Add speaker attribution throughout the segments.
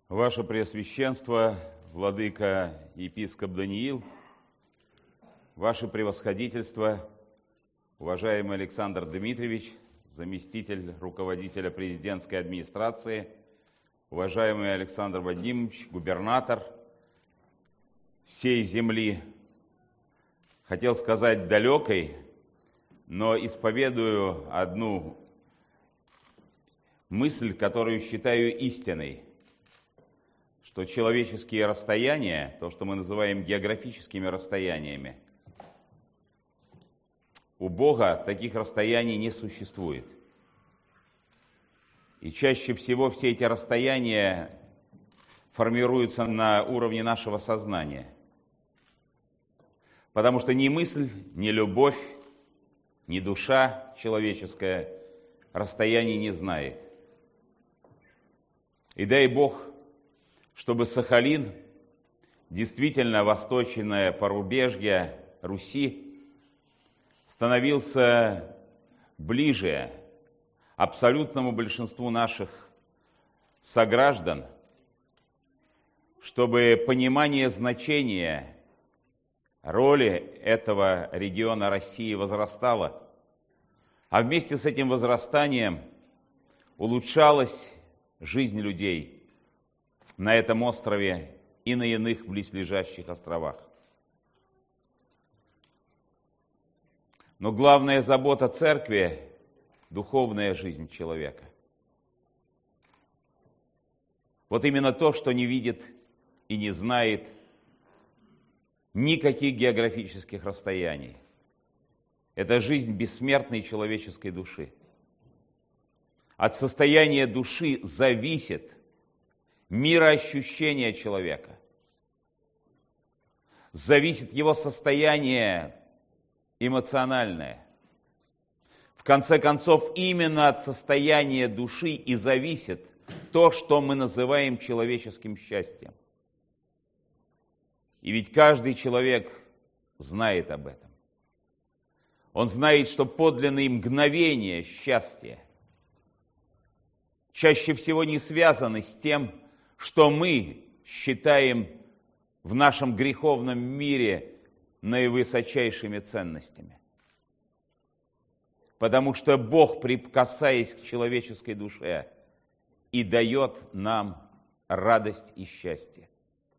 Speaker 1: Ваше Преосвященство, Владыка епископ Даниил, Ваше Превосходительство, уважаемый Александр Дмитриевич, заместитель руководителя президентской администрации, уважаемый Александр Вадимович, губернатор всей земли, хотел сказать далекой, но исповедую одну мысль, которую считаю истиной, что человеческие расстояния, то, что мы называем географическими расстояниями, у Бога таких расстояний не существует. И чаще всего все эти расстояния формируются на уровне нашего сознания. Потому что ни мысль, ни любовь, ни душа человеческая расстояний не знает. И дай Бог, чтобы Сахалин, действительно восточное порубежье Руси, становился ближе абсолютному большинству наших сограждан, чтобы понимание значения роли этого региона России возрастало, а вместе с этим возрастанием улучшалась жизнь людей на этом острове и на иных близлежащих островах. Но главная забота церкви – духовная жизнь человека. Вот именно то, что не видит и не знает никаких географических расстояний. Это жизнь бессмертной человеческой души. От состояния души зависит мироощущение человека. Зависит его состояние эмоциональное. В конце концов, именно от состояния души и зависит то, что мы называем человеческим счастьем. И ведь каждый человек знает об этом. Он знает, что подлинные мгновения счастья чаще всего не связаны с тем, что мы считаем в нашем греховном мире наивысочайшими ценностями. Потому что Бог, прикасаясь к человеческой душе, и дает нам радость и счастье.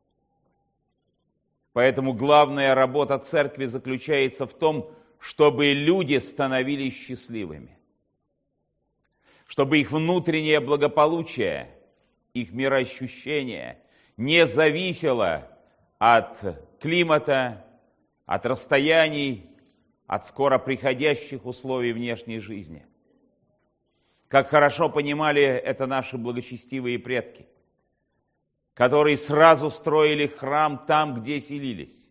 Speaker 1: Поэтому главная работа церкви заключается в том, чтобы люди становились счастливыми, чтобы их внутреннее благополучие, их мироощущение не зависело от климата, от расстояний, от скоро приходящих условий внешней жизни. Как хорошо понимали это наши благочестивые предки, которые сразу строили храм там, где селились.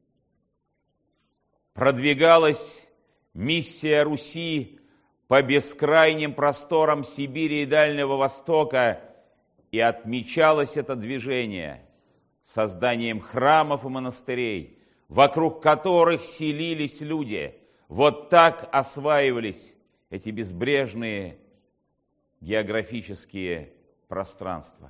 Speaker 1: Продвигалась миссия Руси по бескрайним просторам Сибири и Дальнего Востока, и отмечалось это движение созданием храмов и монастырей, вокруг которых селились люди. Вот так осваивались эти безбрежные географические пространства.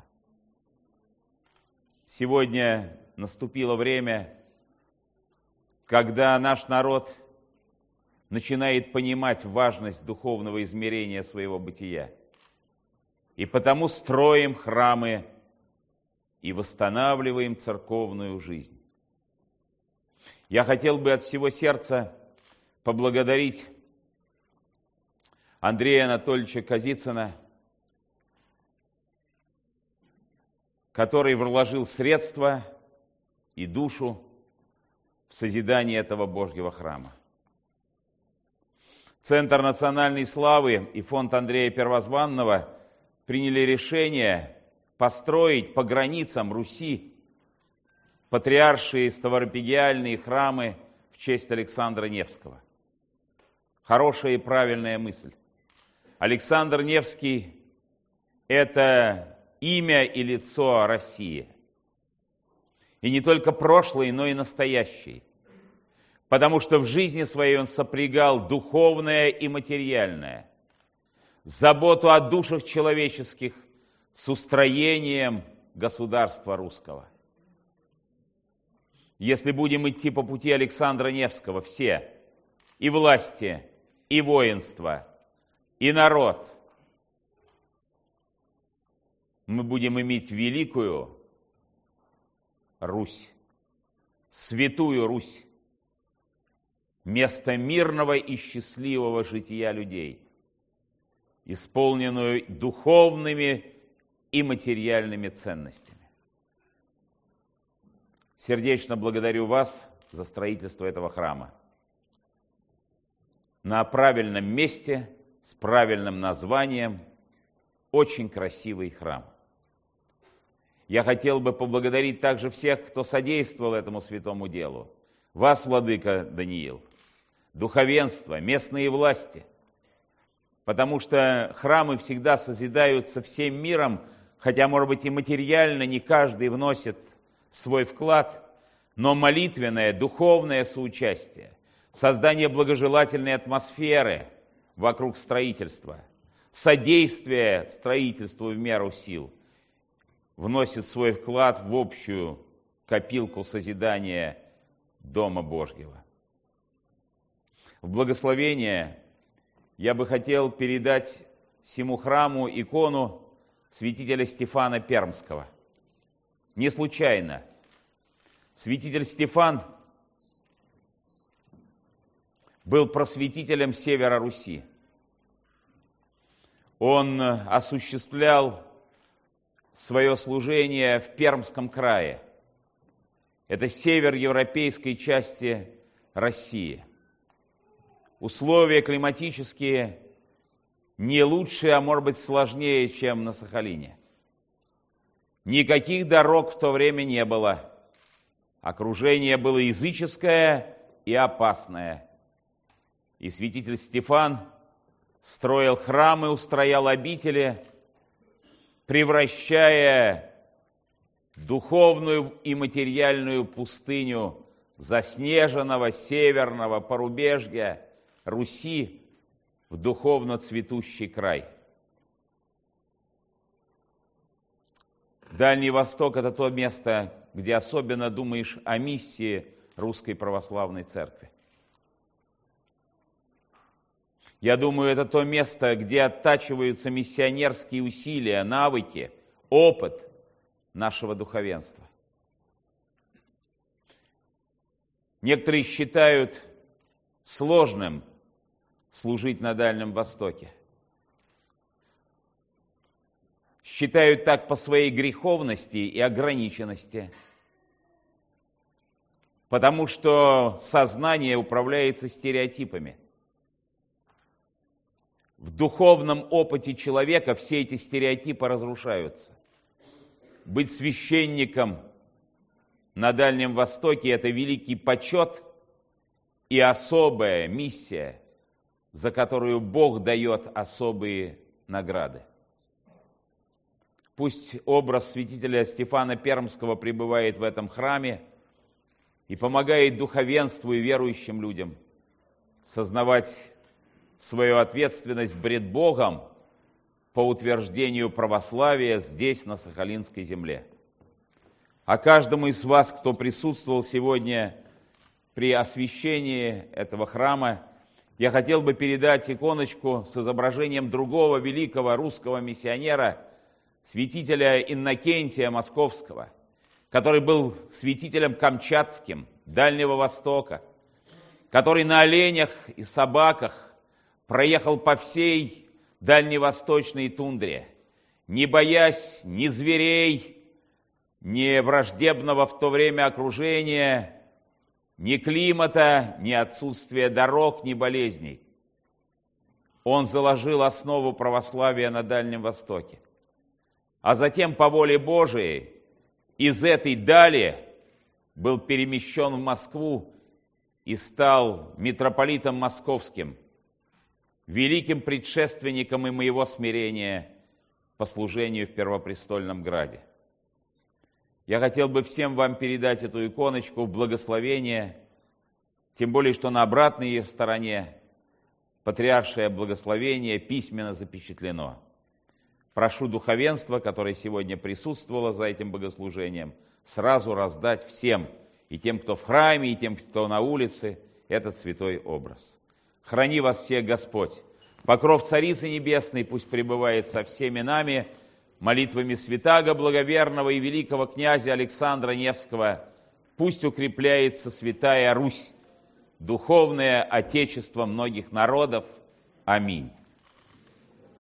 Speaker 1: Сегодня наступило время, когда наш народ начинает понимать важность духовного измерения своего бытия. И потому строим храмы и восстанавливаем церковную жизнь. Я хотел бы от всего сердца поблагодарить Андрея Анатольевича Казицына, который вложил средства и душу в созидание этого Божьего храма. Центр национальной славы и фонд Андрея Первозванного приняли решение построить по границам Руси патриаршие ставропигиальные храмы в честь Александра Невского. Хорошая и правильная мысль. Александр Невский – это имя и лицо России. И не только прошлый, но и настоящий. Потому что в жизни своей он сопрягал духовное и материальное, заботу о душах человеческих с устроением государства русского. Если будем идти по пути Александра Невского, все, и власти, и воинство, и народ, мы будем иметь великую Русь, святую Русь, место мирного и счастливого жития людей, исполненную духовными и материальными ценностями. Сердечно благодарю вас за строительство этого храма. На правильном месте, с правильным названием, очень красивый храм. Я хотел бы поблагодарить также всех, кто содействовал этому святому делу. Вас, владыка Даниил, духовенство, местные власти. Потому что храмы всегда созидаются всем миром, хотя, может быть, и материально не каждый вносит свой вклад, но молитвенное, духовное соучастие, создание благожелательной атмосферы вокруг строительства, содействие строительству в меру сил вносит свой вклад в общую копилку созидания Дома Божьего. В благословение я бы хотел передать всему храму икону святителя Стефана Пермского. Не случайно. Святитель Стефан был просветителем севера Руси. Он осуществлял свое служение в Пермском крае. Это север европейской части России. Условия климатические не лучше, а может быть сложнее, чем на Сахалине. Никаких дорог в то время не было. Окружение было языческое и опасное. И святитель Стефан строил храмы, устроял обители, превращая духовную и материальную пустыню заснеженного северного порубежья Руси в духовно цветущий край. Дальний Восток – это то место, где особенно думаешь о миссии Русской Православной Церкви. Я думаю, это то место, где оттачиваются миссионерские усилия, навыки, опыт нашего духовенства. Некоторые считают сложным служить на Дальнем Востоке. Считают так по своей греховности и ограниченности, потому что сознание управляется стереотипами. В духовном опыте человека все эти стереотипы разрушаются. Быть священником на Дальнем Востоке – это великий почет и особая миссия, за которую Бог дает особые награды. Пусть образ святителя Стефана Пермского пребывает в этом храме и помогает духовенству и верующим людям сознавать свою ответственность пред Богом по утверждению православия здесь, на Сахалинской земле. А каждому из вас, кто присутствовал сегодня при освящении этого храма, я хотел бы передать иконочку с изображением другого великого русского миссионера, святителя Иннокентия Московского, который был святителем камчатским, Дальнего Востока, который на оленях и собаках проехал по всей дальневосточной тундре, не боясь ни зверей, ни враждебного в то время окружения, ни климата, ни отсутствия дорог, ни болезней. Он заложил основу православия на Дальнем Востоке. А затем, по воле Божией, из этой дали был перемещен в Москву и стал митрополитом московским, великим предшественником и моего смирения по служению в Первопрестольном Граде. Я хотел бы всем вам передать эту иконочку в благословение, тем более, что на обратной ее стороне патриаршее благословение письменно запечатлено. Прошу духовенство, которое сегодня присутствовало за этим богослужением, сразу раздать всем, и тем, кто в храме, и тем, кто на улице, этот святой образ. Храни вас всех Господь. Покров Царицы Небесной пусть пребывает со всеми нами, молитвами святаго благоверного и великого князя Александра Невского. Пусть укрепляется Святая Русь, духовное отечество многих народов. Аминь.